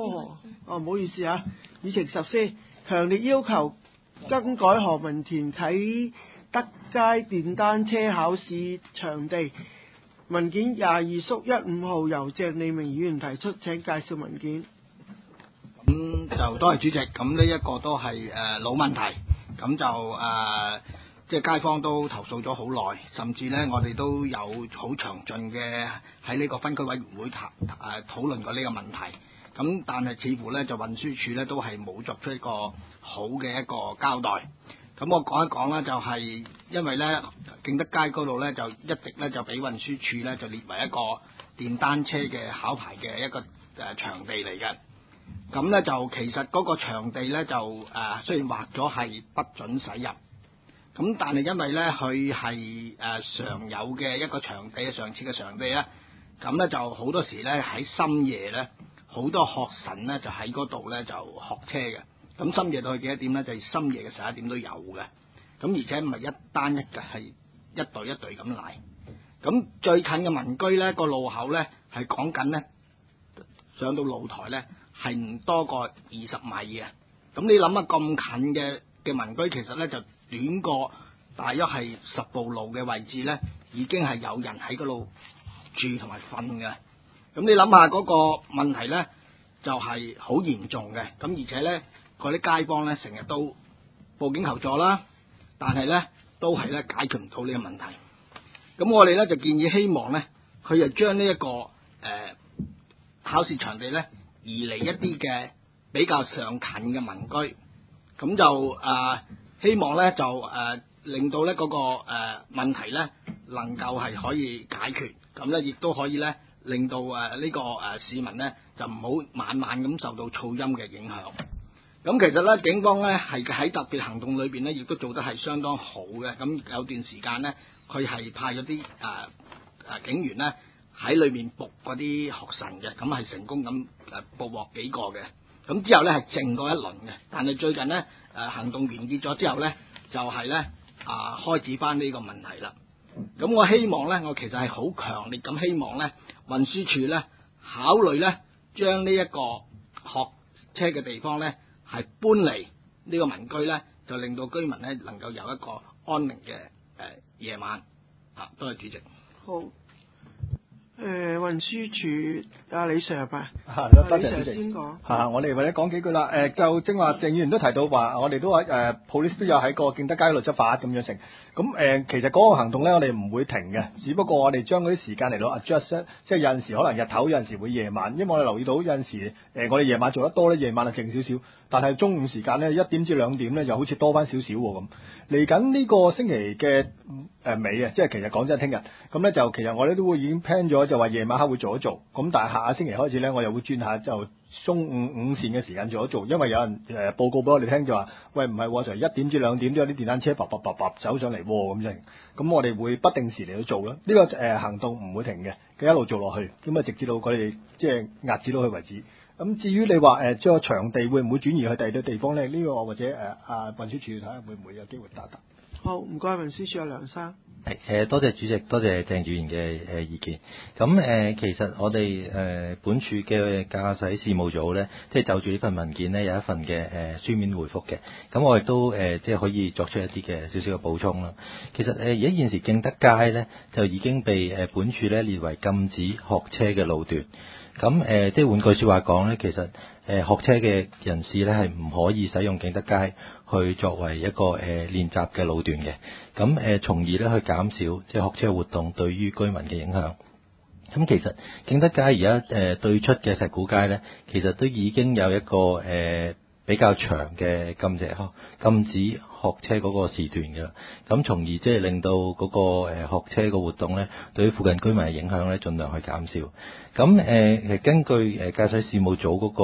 唔好意思啊，議程實施，強烈要求更改何文田啟德街電單車考試場地。文件22/15號由鄭利明議員提出，請介紹文件。 咁就多謝主席，咁呢一個都係老問題，咁就即係街坊都投訴咗好耐，甚至呢我哋都有好詳盡嘅喺呢個分區委員會討論過呢個問題。咁但係似乎呢就運輸署呢都係冇作出一個好嘅一個交代。咁我講一講啦，就係因為呢敬德街嗰度呢，就一直呢就俾運輸署呢就列為一個電單車嘅考牌嘅一個場地嚟嘅。咁呢就其實嗰個場地呢，就雖然劃咗係不准駛入，咁但係因為呢佢係常有嘅一個場地，上次嘅場地呢，咁呢就好多時呢喺深夜呢，好多學神呢就喺嗰度呢就學車嘅。咁深夜到去幾多點呢？就係深夜嘅11點都有嘅。咁而且唔係一單一嘅，係一隊一隊咁嚟。咁最近嘅民居呢個路口呢，係講緊呢上到露台呢，係唔多過20米嘅。咁你諗下咁近嘅民居，其實呢就短過大約係10步路嘅位置呢，已經係有人喺嗰度住同埋瞓嘅。咁你諗下嗰個問題呢，就係好嚴重嘅。咁而且呢，嗰啲街坊呢，成日都報警求助啦，但係呢都係呢解決唔到呢個問題。咁我哋呢就建議希望呢，佢就將呢一個考試場地呢移離一啲嘅比較上近嘅民居，咁就希望呢就令到呢嗰個問題呢能夠係可以解決，咁呢亦都可以呢令到呢個市民呢就唔好晚晚咁受到噪音嘅影響。咁其實咧，警方咧係喺特別行動裏邊咧，亦都做得係相當好嘅。咁有段時間咧，佢係派咗啲警員咧喺裏面捕嗰啲學神嘅，咁係成功咁捕獲幾個嘅。咁之後咧係靜過一輪嘅，但係最近咧行動完結咗之後咧，就係咧開始翻呢個問題啦。咁我希望咧，我其實係好強烈咁希望咧，運輸署咧考慮咧將呢一個學車嘅地方咧，係搬離呢個民居咧，就令到居民咧能夠有一個安寧嘅夜晚。多謝主席。 好。運輸署李 Sir 吧。 多謝主席。 先講。 我哋或者講幾句啦。就正話鄭議員都提到話，我哋都話police 都有喺個敬德街度執法咁樣成。咁其實嗰個行動咧，我哋唔會停嘅，只不過我哋將嗰啲時間嚟到 adjust， 即係有陣時可能日頭，有陣時會夜晚。因為我哋留意到有陣時我哋夜晚做得多咧，夜晚就靜少少，但係中午時間咧1點至2點咧，又好似多翻少少咁。嚟緊呢個星期嘅尾啊，即係其實講真聽日咁咧，就其實我哋都會已經 plan 咗，就話夜晚黑會做一做。咁但係下個星期開始咧，我又會轉下就中午午膳嘅時間做一做，因為有人報告俾我哋聽就話，喂唔係，就係1點至2點都有啲電單車走上嚟咁樣。咁我哋會不定時嚟去做啦。呢個行動唔會停嘅，佢一路做落去，咁啊直至到佢哋即係壓止到佢為止。咁至於你話將個場地會唔會轉移去第二啲地方咧？呢個或者運輸署睇下會唔會有機會答。 好，唔該，運輸署阿梁生。 多謝主席，多謝鄭議員嘅意見。咁其實我哋本署嘅駕駛事務組咧，即係就住呢份文件咧有一份嘅書面回覆嘅。咁我亦都即係可以作出一啲嘅少少嘅補充啦。其實而家現時敬德街咧就已經被本署咧列為禁止學車嘅路段。咁即係換句説話講咧，其實學車嘅人士咧係唔可以使用敬德街去作為一個練習嘅路段嘅。咁從而咧去減少即係學車活動對於居民嘅影響。咁其實敬德街而家對出嘅石鼓街咧，其實都已經有一個比較長嘅禁止學車嗰個時段嘅啦，咁從而即係令到嗰個學車嘅活動咧，對於附近居民嘅影響咧，盡量去減少。咁其實根據駕駛事務組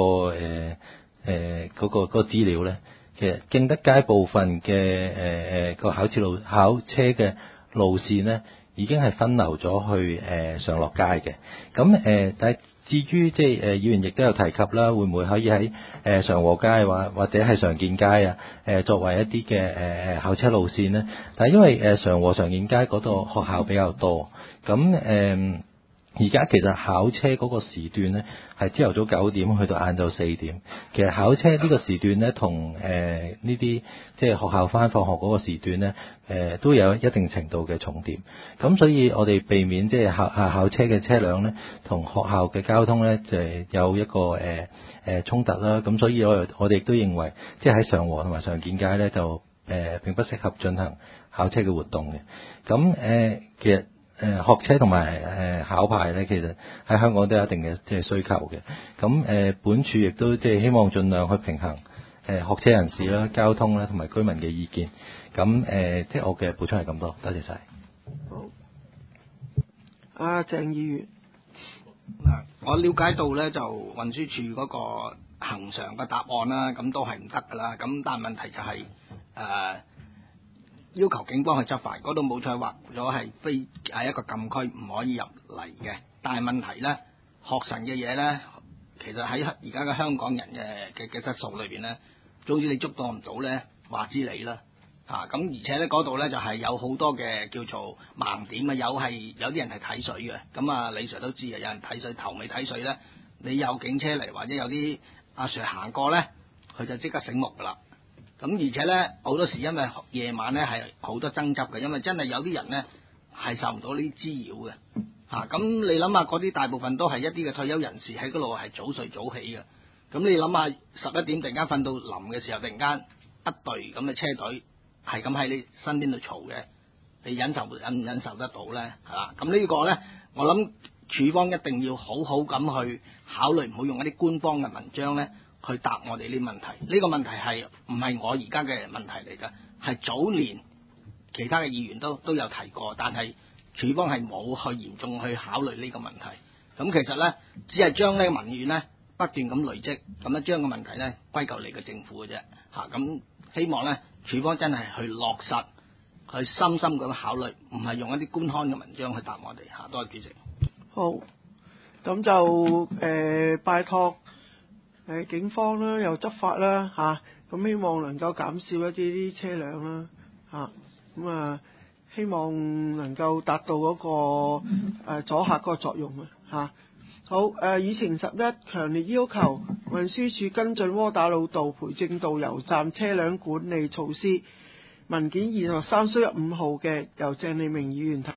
嗰個資料咧，其實敬德街部分嘅個考車嘅路線咧，已經係分流咗去上落街嘅。咁但係至於即係議員亦都有提及啦，會唔會可以喺常和街或者係常見街啊作為一啲嘅考車路線呢？但係因為常和常見街嗰度學校比較多，咁而家其實考車嗰個時段呢，係朝頭早9點去到晏晝4點。其實考車呢個時段呢，同呢啲即係學校返放學嗰個時段呢，都有一定程度嘅重疊。咁所以我哋避免即係考車嘅車輛呢，同學校嘅交通呢，就係有一個衝突啦。咁所以我哋亦都認為，即係喺上禾同埋上建街呢，就並不適合進行考車嘅活動嘅。咁其實學車同埋考牌咧，其實喺香港都有一定嘅即係需求嘅。咁本處亦都即係希望盡量去平衡學車人士啦、交通啦同埋居民嘅意見。咁即係我嘅補充係咁多，多謝晒。 好，阿鄭議員。 我了解到咧，就運輸署嗰個恆常嘅答案啦，咁都係唔得噶啦。咁但係問題就係要求警方去執法，嗰度冇錯劃咗係一個禁區，唔可以入嚟嘅。但係問題咧，學神嘅嘢咧，其實喺而家嘅香港人嘅質素裏邊咧，總之你捉到唔到咧，話之你啦嚇。咁而且咧嗰度咧就係有好多嘅叫做盲點啊，有啲人係睇水嘅。咁啊，李 Sir 都知啊，有人睇水頭尾睇水咧，你有警車嚟或者有啲阿 Sir 行過咧，佢就即刻醒目噶啦。咁而且咧，好多時因為夜晚咧係好多爭執嘅，因為真係有啲人咧係受唔到呢啲滋擾嘅嚇。咁你諗下，嗰啲大部分都係一啲嘅退休人士喺嗰度係早睡早起嘅。咁你諗下11點突然間瞓到臨嘅時候，突然間一隊咁嘅車隊係咁喺你身邊度嘈嘅，你忍唔忍受得到咧？係嘛？咁呢個咧，我諗處方一定要好好咁去考慮，唔好用一啲官方嘅文章咧。去答我哋呢問題，呢個問題係唔係我而家嘅問題嚟㗎？係早年其他嘅議員都有提過，但係處方係冇去嚴重去考慮呢個問題。咁其實咧，只係將呢個民怨咧不斷咁累積，咁樣將個問題咧歸咎嚟個政府嘅啫。咁希望咧處方真係去落實，去深深咁考慮，唔係用一啲官腔嘅文章去答我哋。多謝主席。 好，咁就拜託。警方啦，又執法啦，咁希望能夠減少一啲車輛啦，咁希望能夠達到嗰個阻嚇嗰個作用好，議程11強烈要求運輸署跟進窩打老道培正道油站車輛管理措施，文件2/3/15號嘅，由鄭利明議員提。